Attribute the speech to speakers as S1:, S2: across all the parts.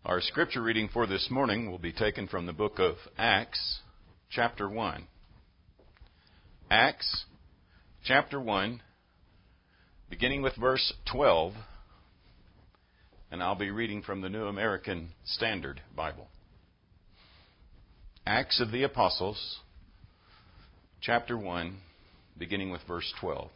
S1: Our scripture reading for this morning will be taken from the book of Acts, chapter 1. Acts, chapter 1, beginning with verse 12, and I'll be reading from the New American Standard Bible. Acts of the Apostles, chapter 1, beginning with verse 12.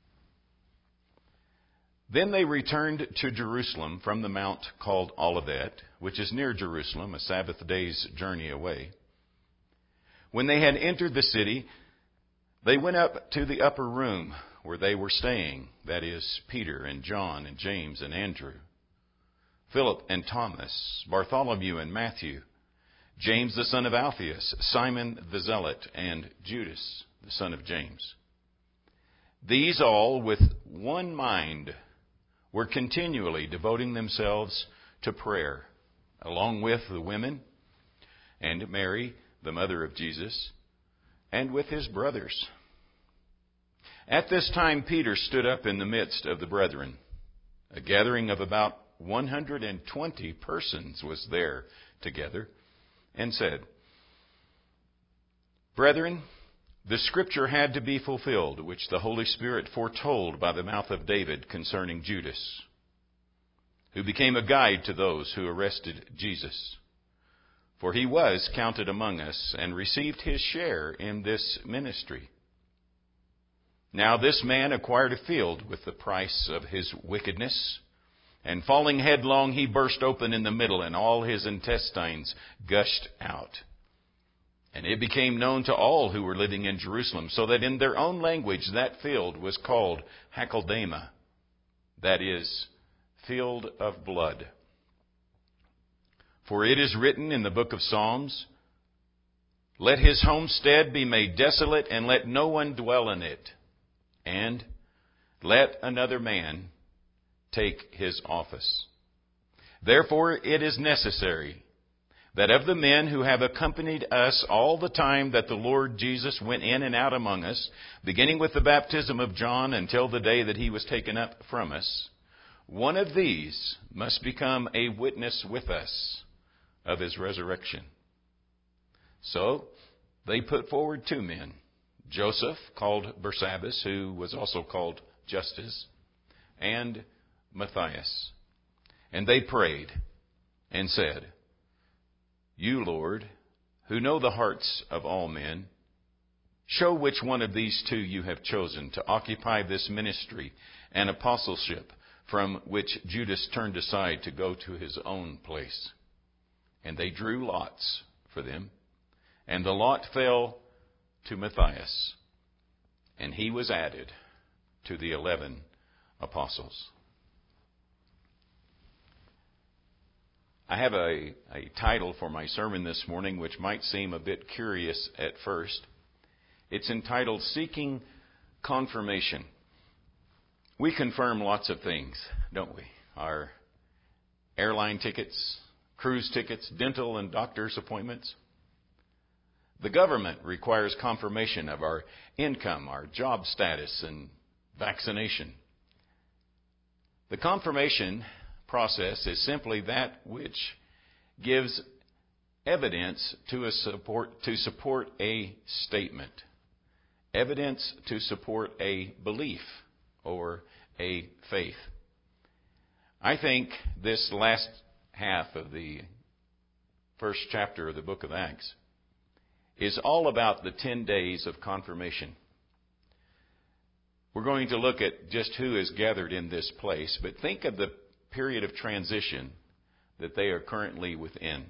S1: Then they returned to Jerusalem from the mount called Olivet, which is near Jerusalem, a Sabbath day's journey away. When they had entered the city, they went up to the upper room where they were staying, that is, Peter and John and James and Andrew, Philip and Thomas, Bartholomew and Matthew, James the son of Alphaeus, Simon the Zealot, and Judas the son of James. These all, with one mind, were continually devoting themselves to prayer, along with the women and Mary, the mother of Jesus, and with his brothers. At this time Peter stood up in the midst of the brethren. A gathering of about 120 persons was there together, and said, Brethren, the scripture had to be fulfilled, which the Holy Spirit foretold by the mouth of David concerning Judas, who became a guide to those who arrested Jesus. For he was counted among us and received his share in this ministry. Now this man acquired a field with the price of his wickedness, and falling headlong he burst open in the middle, and all his intestines gushed out. And it became known to all who were living in Jerusalem, so that in their own language that field was called Hakeldama, that is, field of blood. For it is written in the book of Psalms, Let his homestead be made desolate, and let no one dwell in it. And let another man take his office. Therefore it is necessary that of the men who have accompanied us all the time that the Lord Jesus went in and out among us, beginning with the baptism of John until the day that he was taken up from us, one of these must become a witness with us of his resurrection. So they put forward 2 men, Joseph, called Barsabbas, who was also called Justus, and Matthias. And they prayed and said, You, Lord, who know the hearts of all men, show which one of these 2 you have chosen to occupy this ministry and apostleship from which Judas turned aside to go to his own place. And they drew lots for them, and the lot fell to Matthias, and he was added to the 11 apostles. I have a title for my sermon this morning which might seem a bit curious at first. It's entitled, Seeking Confirmation. We confirm lots of things, don't we? Our airline tickets, cruise tickets, dental and doctor's appointments. The government requires confirmation of our income, our job status, and vaccination. The confirmation process is simply that which gives evidence to support a statement. Evidence to support a belief or a faith. I think this last half of the first chapter of the book of Acts is all about the 10 days of confirmation. We're going to look at just who is gathered in this place, but think of the period of transition that they are currently within.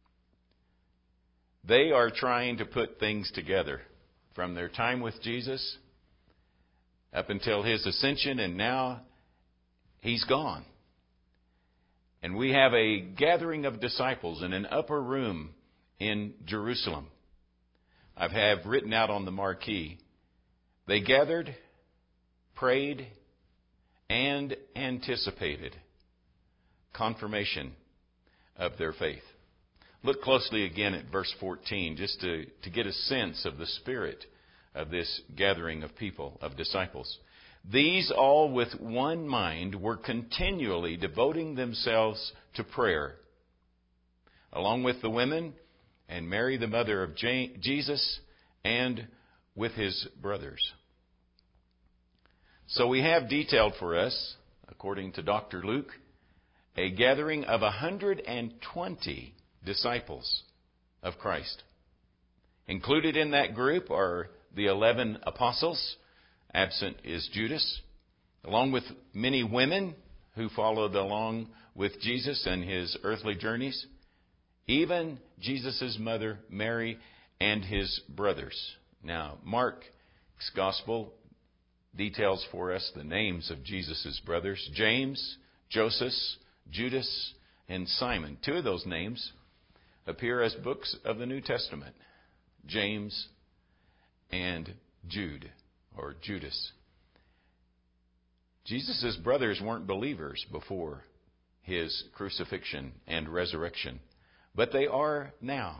S1: They are trying to put things together from their time with Jesus up until his ascension, and now he's gone. And we have a gathering of disciples in an upper room in Jerusalem. I have written out on the marquee, they gathered, prayed, and anticipated confirmation of their faith. Look closely again at verse 14 just to get a sense of the spirit of this gathering of people, of disciples. These all with one mind were continually devoting themselves to prayer, along with the women, and Mary, the mother of Jesus, and with his brothers. So we have detailed for us, according to Dr. Luke, a gathering of 120 disciples of Christ. Included in that group are the 11 apostles. Absent is Judas, along with many women who followed along with Jesus and his earthly journeys, even Jesus' mother, Mary, and his brothers. Now, Mark's gospel details for us the names of Jesus' brothers: James, Joseph, Judas, and Simon. Two of those names appear as books of the New Testament: James and Jude, or Judas. Jesus' brothers weren't believers before his crucifixion and resurrection, but they are now.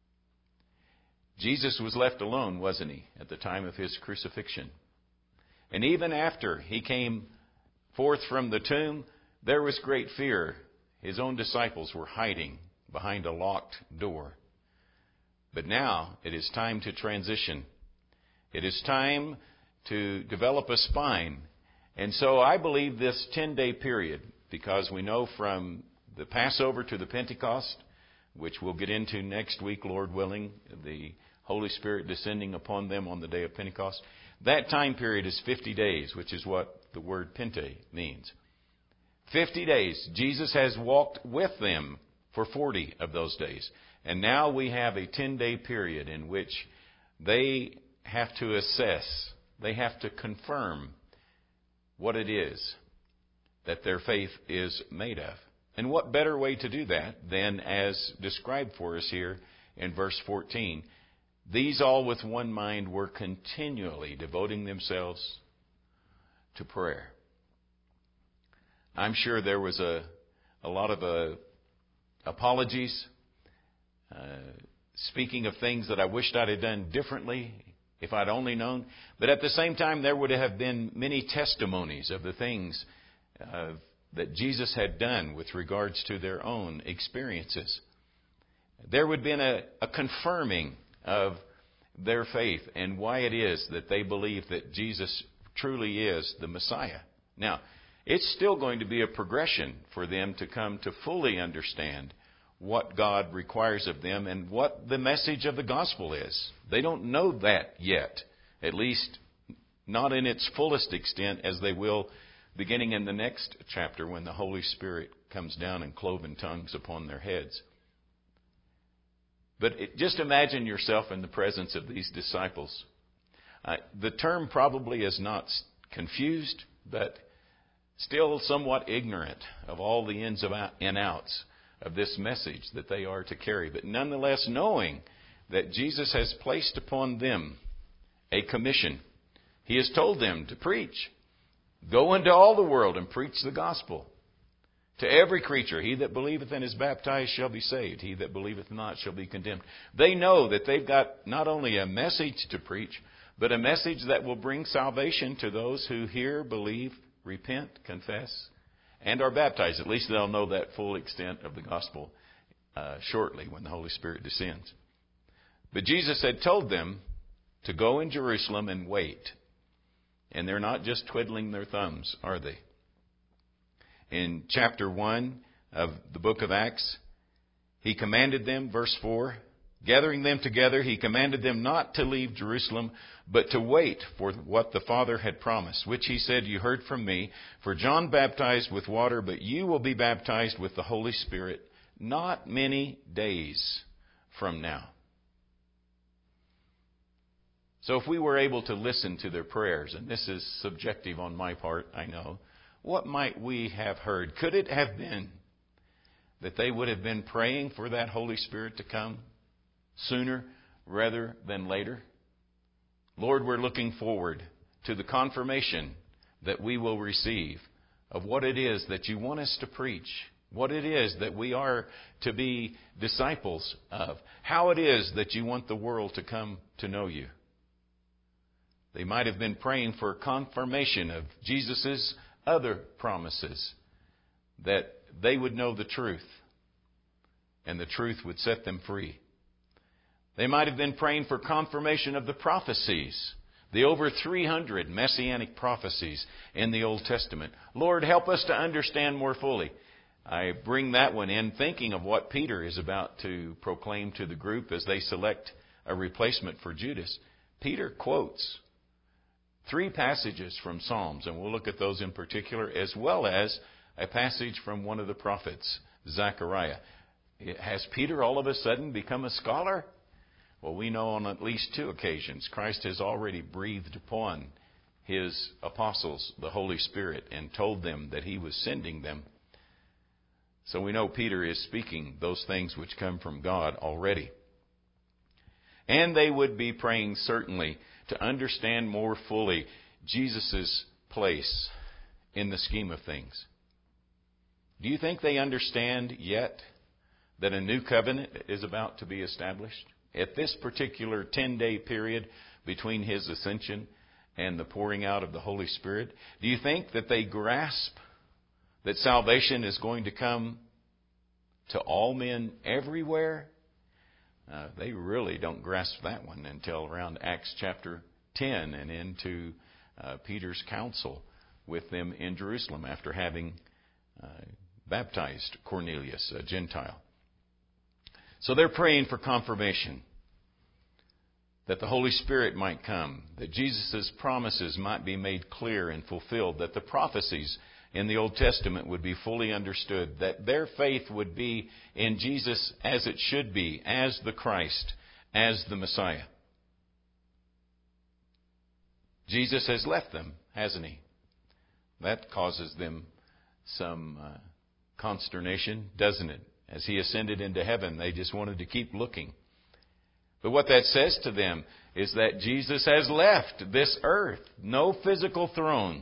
S1: Jesus was left alone, wasn't he, at the time of his crucifixion? And even after he came forth from the tomb, there was great fear. His own disciples were hiding behind a locked door. But now it is time to transition. It is time to develop a spine. And so I believe this 10-day period, because we know from the Passover to the Pentecost, which we'll get into next week, Lord willing, the Holy Spirit descending upon them on the day of Pentecost, that time period is 50 days, which is what the word Pente means. 50 days. Jesus has walked with them for 40 of those days. And now we have a 10-day period in which they have to assess, they have to confirm what it is that their faith is made of. And what better way to do that than as described for us here in verse 14. These all with one mind were continually devoting themselves to prayer. I'm sure there was a lot of apologies, speaking of things that I wished I'd have done differently if I'd only known. But at the same time, there would have been many testimonies of the things that Jesus had done with regards to their own experiences. There would have been a confirming of their faith and why it is that they believe that Jesus truly is the Messiah. Now, it's still going to be a progression for them to come to fully understand what God requires of them and what the message of the gospel is. They don't know that yet, at least not in its fullest extent, as they will beginning in the next chapter when the Holy Spirit comes down in cloven tongues upon their heads. But just imagine yourself in the presence of these disciples. The term probably is not confused, but still somewhat ignorant of all the ins and outs of this message that they are to carry. But nonetheless, knowing that Jesus has placed upon them a commission. He has told them to preach. Go into all the world and preach the gospel. To every creature, he that believeth and is baptized shall be saved. He that believeth not shall be condemned. They know that they've got not only a message to preach, but a message that will bring salvation to those who hear, believe, repent, confess, and are baptized. At least they'll know that full extent of the gospel shortly when the Holy Spirit descends. But Jesus had told them to go in Jerusalem and wait. And they're not just twiddling their thumbs, are they? In chapter 1 of the book of Acts, he commanded them, verse 4, gathering them together, he commanded them not to leave Jerusalem, but to wait for what the Father had promised, which he said, you heard from me. For John baptized with water, but you will be baptized with the Holy Spirit not many days from now. So if we were able to listen to their prayers, and this is subjective on my part, I know, what might we have heard? Could it have been that they would have been praying for that Holy Spirit to come sooner rather than later? Lord, we're looking forward to the confirmation that we will receive of what it is that you want us to preach, what it is that we are to be disciples of, how it is that you want the world to come to know you. They might have been praying for confirmation of Jesus' other promises, that they would know the truth, and the truth would set them free. They might have been praying for confirmation of the prophecies, the over 300 messianic prophecies in the Old Testament. Lord, help us to understand more fully. I bring that one in thinking of what Peter is about to proclaim to the group as they select a replacement for Judas. Peter quotes 3 passages from Psalms, and we'll look at those in particular, as well as a passage from one of the prophets, Zechariah. Has Peter all of a sudden become a scholar? Well, we know on at least 2 occasions Christ has already breathed upon his apostles the Holy Spirit and told them that he was sending them. So we know Peter is speaking those things which come from God already. And they would be praying certainly to understand more fully Jesus' place in the scheme of things. Do you think they understand yet that a new covenant is about to be established? At this particular 10-day period between his ascension and the pouring out of the Holy Spirit, do you think that they grasp that salvation is going to come to all men everywhere? They really don't grasp that one until around Acts chapter 10 and into Peter's council with them in Jerusalem after having baptized Cornelius, a Gentile. So they're praying for confirmation, that the Holy Spirit might come, that Jesus' promises might be made clear and fulfilled, that the prophecies in the Old Testament would be fully understood, that their faith would be in Jesus as it should be, as the Christ, as the Messiah. Jesus has left them, hasn't he? That causes them some consternation, doesn't it? As he ascended into heaven, they just wanted to keep looking. But what that says to them is that Jesus has left this earth. No physical throne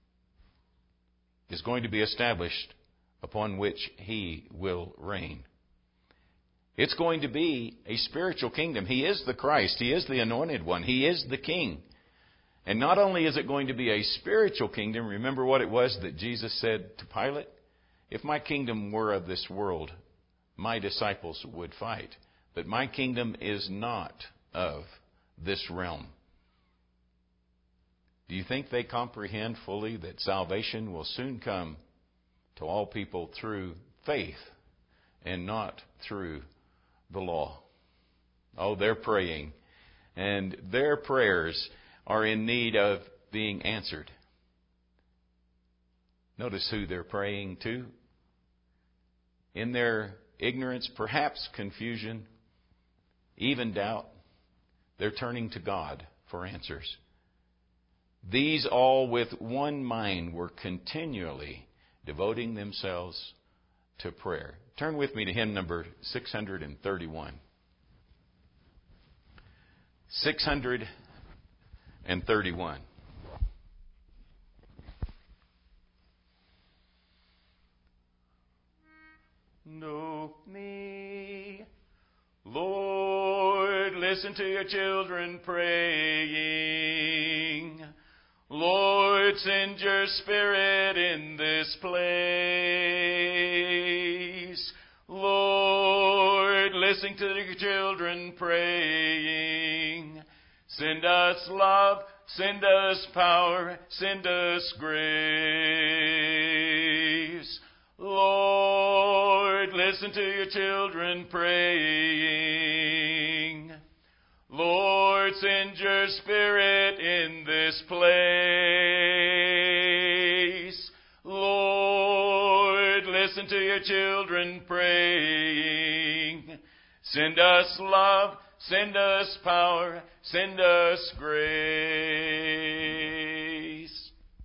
S1: is going to be established upon which he will reign. It's going to be a spiritual kingdom. He is the Christ. He is the anointed one. He is the King. And not only is it going to be a spiritual kingdom, remember what it was that Jesus said to Pilate? If my kingdom were of this world, my disciples would fight. But my kingdom is not of this realm. Do you think they comprehend fully that salvation will soon come to all people through faith and not through the law? Oh, they're praying, and their prayers are in need of being answered. Notice who they're praying to. In their ignorance, perhaps confusion, even doubt, they're turning to God for answers. These all with one mind were continually devoting themselves to prayer. Turn with me to hymn number 631. 631. Know me, Lord, listen to your children praying. Lord, send your Spirit in this place. Lord, listen to your children praying. Send us love, send us power, send us grace. Lord, listen to your children praying. Lord, send your Spirit in this place. Lord, listen to your children praying. Send us love, send us power, send us grace.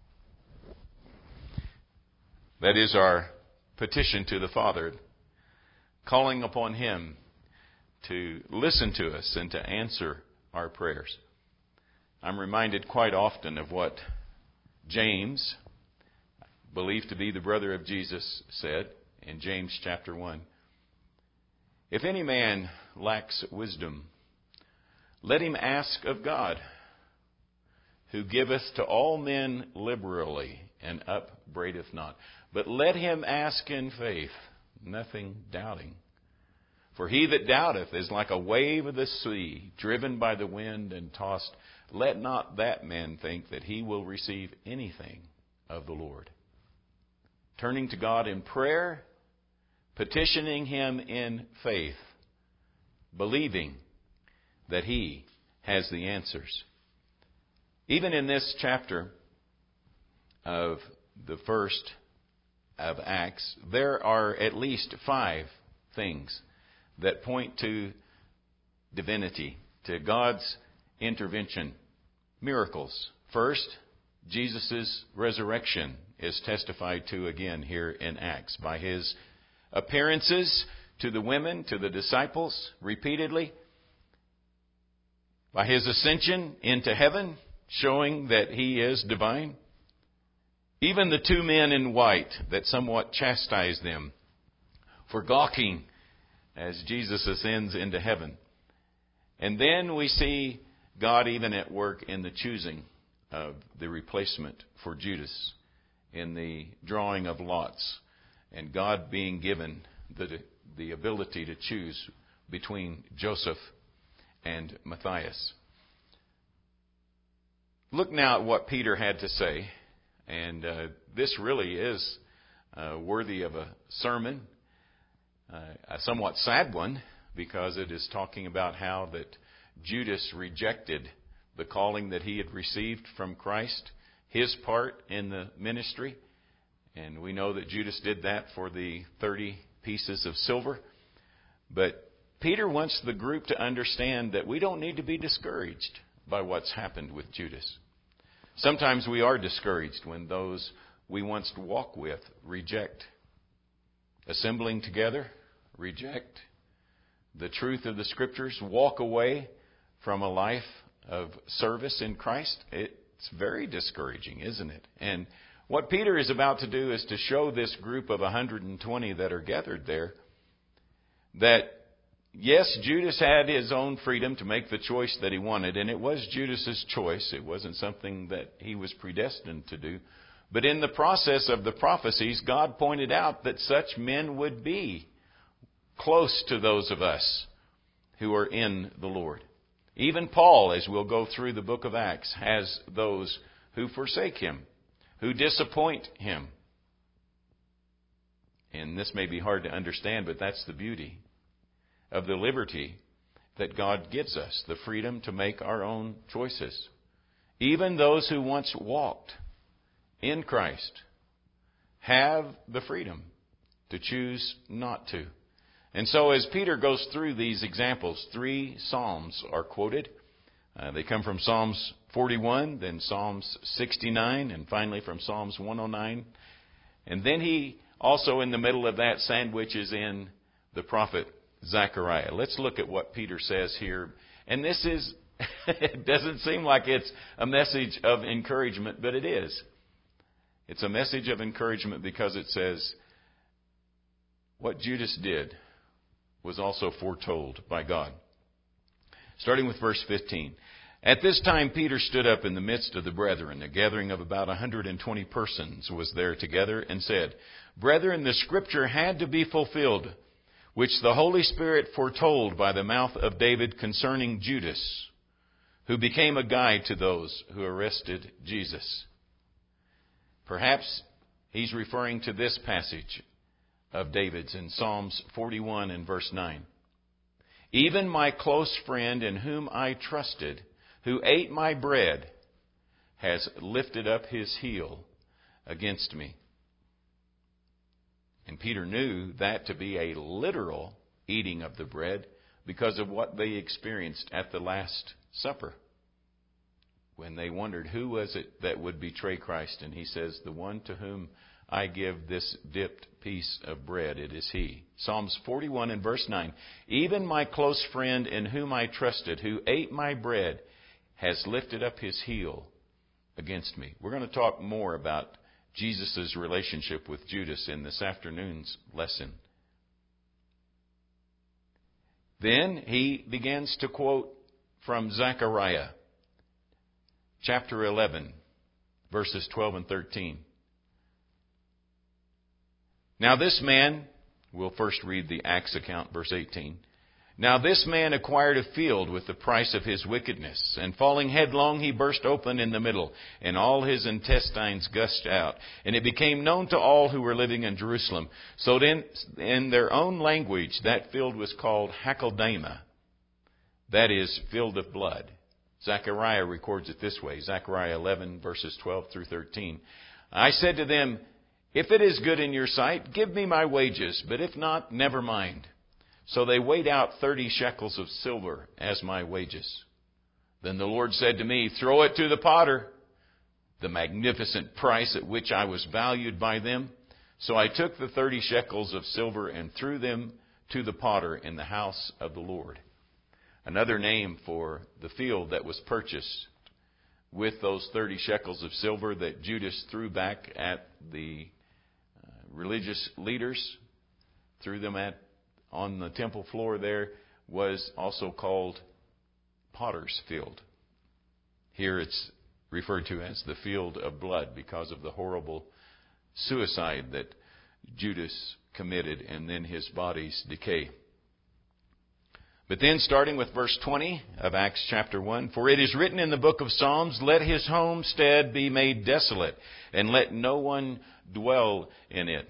S1: That is our petition to the Father, calling upon Him to listen to us and to answer our prayers. I'm reminded quite often of what James, believed to be the brother of Jesus, said in James chapter 1. If any man lacks wisdom, let him ask of God, who giveth to all men liberally and upbraideth not. But let him ask in faith, nothing doubting. For he that doubteth is like a wave of the sea, driven by the wind and tossed. Let not that man think that he will receive anything of the Lord. Turning to God in prayer, petitioning Him in faith, believing that He has the answers. Even in this chapter of the first of Acts, there are at least 5 things that point to divinity, to God's intervention. Miracles. First, Jesus' resurrection is testified to again here in Acts by His appearances to the women, to the disciples repeatedly, by His ascension into heaven, showing that He is divine. Even the 2 men in white that somewhat chastise them for gawking as Jesus ascends into heaven. And then we see God even at work in the choosing of the replacement for Judas, in the drawing of lots, and God being given the ability to choose between Joseph and Matthias. Look now at what Peter had to say, and this really is worthy of a sermon. A somewhat sad one, because it is talking about how that Judas rejected the calling that he had received from Christ, his part in the ministry. And we know that Judas did that for the 30 pieces of silver. But Peter wants the group to understand that we don't need to be discouraged by what's happened with Judas. Sometimes we are discouraged when those we once walked with reject assembling together, reject the truth of the Scriptures, walk away from a life of service in Christ. It's very discouraging, isn't it? And what Peter is about to do is to show this group of 120 that are gathered there that, yes, Judas had his own freedom to make the choice that he wanted, and it was Judas's choice. It wasn't something that he was predestined to do. But in the process of the prophecies, God pointed out that such men would be close to those of us who are in the Lord. Even Paul, as we'll go through the book of Acts, has those who forsake him, who disappoint him. And this may be hard to understand, but that's the beauty of the liberty that God gives us, the freedom to make our own choices. Even those who once walked in Christ have the freedom to choose not to. And so as Peter goes through these examples, 3 Psalms are quoted. They come from Psalms 41, then Psalms 69, and finally from Psalms 109. And then he also, in the middle of that, sandwiches in the prophet Zechariah. Let's look at what Peter says here. And this is, it doesn't seem like it's a message of encouragement, but it is. It's a message of encouragement because it says, what Judas did was also foretold by God. Starting with verse 15. At this time Peter stood up in the midst of the brethren. A gathering of about 120 persons was there together, and said, Brethren, the scripture had to be fulfilled, which the Holy Spirit foretold by the mouth of David concerning Judas, who became a guide to those who arrested Jesus. Perhaps he's referring to this passage of David's in Psalms 41 and verse 9. Even my close friend in whom I trusted, who ate my bread, has lifted up his heel against me. And Peter knew that to be a literal eating of the bread because of what they experienced at the Last Supper, when they wondered who was it that would betray Christ. And he says, the one to whom I give this dipped piece of bread, it is he. Psalms 41 and verse 9. Even my close friend in whom I trusted, who ate my bread, has lifted up his heel against me. We're going to talk more about Jesus' relationship with Judas in this afternoon's lesson. Then he begins to quote from Zechariah, chapter 11, verses 12 and 13. Now this man We'll first read the Acts account, verse 18. Now this man acquired a field with the price of his wickedness, and falling headlong he burst open in the middle, and all his intestines gushed out. And it became known to all who were living in Jerusalem. So then, in their own language, that field was called Hakeldama, that is, field of blood. Zechariah records it this way, Zechariah 11, verses 12 through 13. I said to them, if it is good in your sight, give me my wages, but if not, never mind. So they weighed out 30 shekels of silver as my wages. Then the Lord said to me, throw it to the potter, the magnificent price at which I was valued by them. So I took the 30 shekels of silver and threw them to the potter in the house of the Lord. Another name for the field that was purchased with those 30 shekels of silver that Judas threw back at the religious leaders, threw them on the temple floor there, was also called Potter's Field. Here it's referred to as the field of blood because of the horrible suicide that Judas committed and then his body's decay. But then starting with verse 20 of Acts chapter 1, for it is written in the book of Psalms, let his homestead be made desolate, and let no one dwell in it.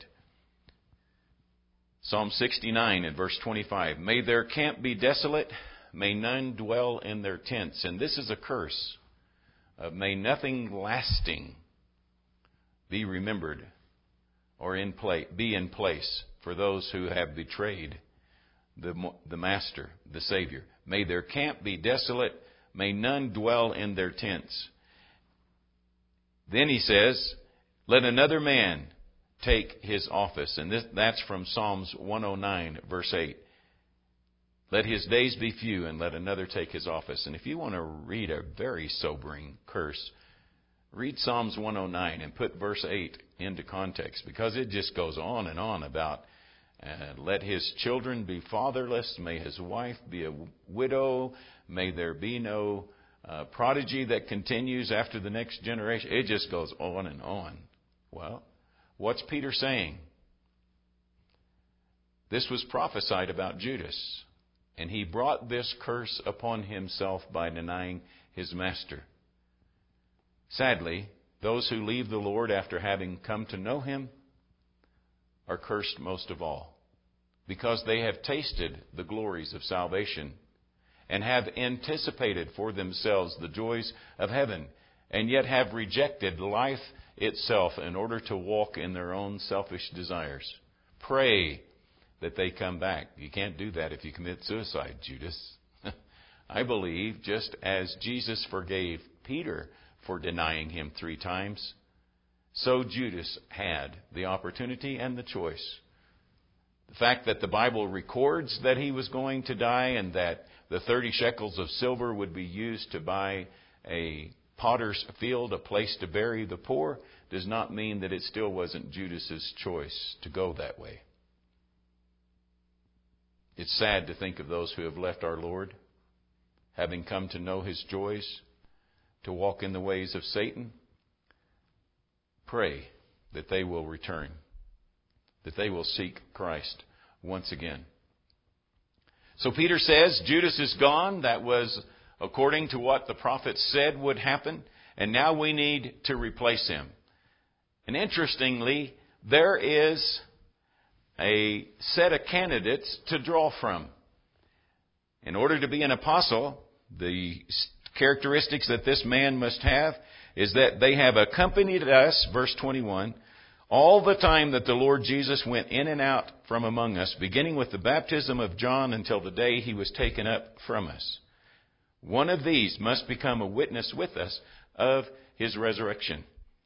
S1: Psalm 69 and verse 25, may their camp be desolate, may none dwell in their tents. And this is a curse of may nothing lasting be remembered or be in place for those who have betrayed the Master, the Savior. May their camp be desolate, may none dwell in their tents. Then he says, let another man take his office. And that's from Psalms 109, verse 8. Let his days be few, and let another take his office. And if you want to read a very sobering curse, read Psalms 109 and put verse 8 into context, because it just goes on and on about let his children be fatherless, may his wife be a widow, may there be no prodigy that continues after the next generation. It just goes on and on. Well, what's Peter saying? This was prophesied about Judas, and he brought this curse upon himself by denying his master. Sadly, those who leave the Lord after having come to know him are cursed most of all, because they have tasted the glories of salvation and have anticipated for themselves the joys of heaven, and yet have rejected life itself in order to walk in their own selfish desires. Pray that they come back. You can't do that if you commit suicide, Judas. I believe just as Jesus forgave Peter for denying him 3 times, so Judas had the opportunity and the choice. The fact that the Bible records that he was going to die and that the 30 shekels of silver would be used to buy a potter's field, a place to bury the poor, does not mean that it still wasn't Judas's choice to go that way. It's sad to think of those who have left our Lord, having come to know his joys, to walk in the ways of Satan. Pray that they will return, that they will seek Christ once again. So Peter says, Judas is gone. That was according to what the prophet said would happen. And now we need to replace him. And interestingly, there is a set of candidates to draw from. In order to be an apostle, the characteristics that this man must have is that they have accompanied us, verse 21, all the time that the Lord Jesus went in and out from among us, beginning with the baptism of John until the day he was taken up from us. One of these must become a witness with us of his resurrection.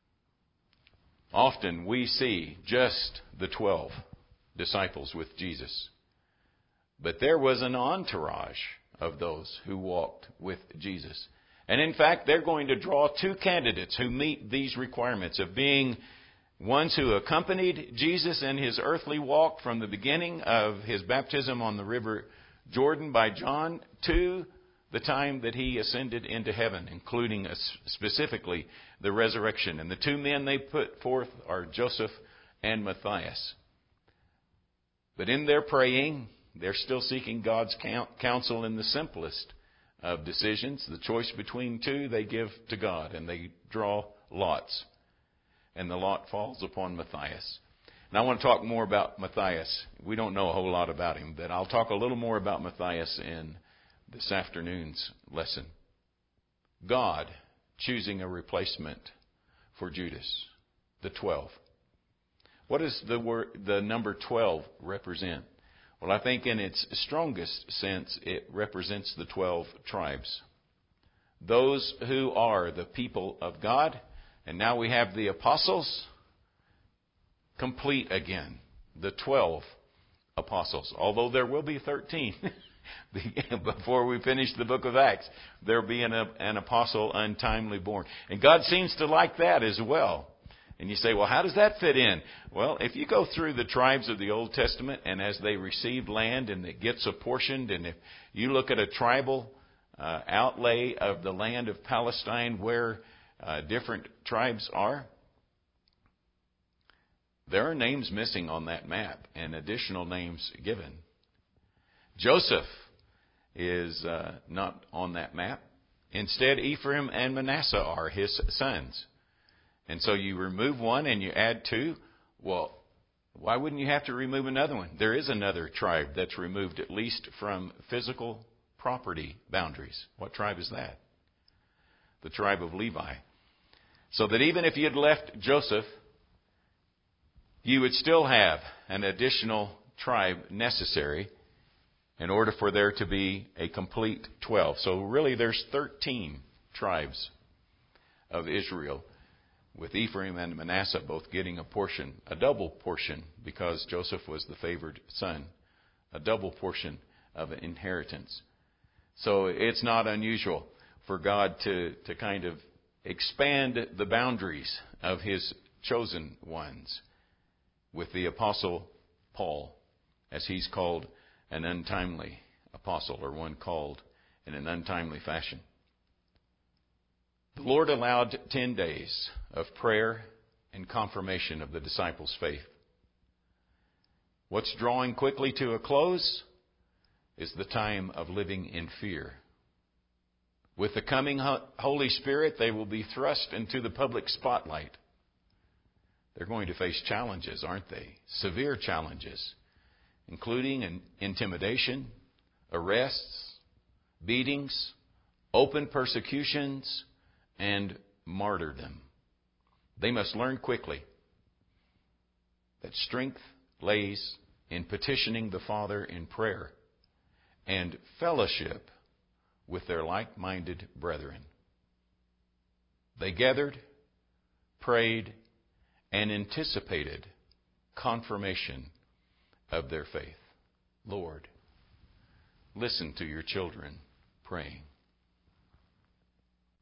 S1: Often we see just the 12 disciples with Jesus. But there was an entourage of those who walked with Jesus. And in fact, they're going to draw 2 candidates who meet these requirements of being ones who accompanied Jesus in his earthly walk from the beginning of his baptism on the river Jordan by John to the time that he ascended into heaven, including specifically the resurrection. And the 2 men they put forth are Joseph and Matthias. But in their praying, they're still seeking God's counsel in the simplest of decisions. The choice between two, they give to God, and they draw lots. And the lot falls upon Matthias. And I want to talk more about Matthias. We don't know a whole lot about him, but I'll talk a little more about Matthias in this afternoon's lesson. God choosing a replacement for Judas, the 12. What does the number 12 represent? Well, I think in its strongest sense, it represents the 12 tribes. Those who are the people of God. And now we have the apostles complete again. The 12 apostles. Although there will be 13 before we finish the book of Acts. There will be an apostle untimely born. And God seems to like that as well. And you say, well, how does that fit in? Well, if you go through the tribes of the Old Testament, and as they received land and it gets apportioned, and if you look at a tribal outlay of the land of Palestine where different tribes are, there are names missing on that map and additional names given. Joseph is not on that map. Instead, Ephraim and Manasseh are his sons. And so you remove one and you add two. Well, why wouldn't you have to remove another one? There is another tribe that's removed, at least from physical property boundaries. What tribe is that? The tribe of Levi. So that even if you had left Joseph, you would still have an additional tribe necessary in order for there to be a complete 12. So really there's 13 tribes of Israel, with Ephraim and Manasseh both getting a portion, a double portion, because Joseph was the favored son, a double portion of inheritance. So it's not unusual for God to kind of expand the boundaries of his chosen ones with the apostle Paul, as he's called an untimely apostle, or one called in an untimely fashion. The Lord allowed 10 days of prayer and confirmation of the disciples' faith. What's drawing quickly to a close is the time of living in fear. With the coming Holy Spirit, they will be thrust into the public spotlight. They're going to face challenges, aren't they? Severe challenges, including intimidation, arrests, beatings, open persecutions, and martyrdom. They must learn quickly that strength lays in petitioning the Father in prayer and fellowship with their like-minded brethren. They gathered, prayed, and anticipated confirmation of their faith. Lord, listen to your children praying.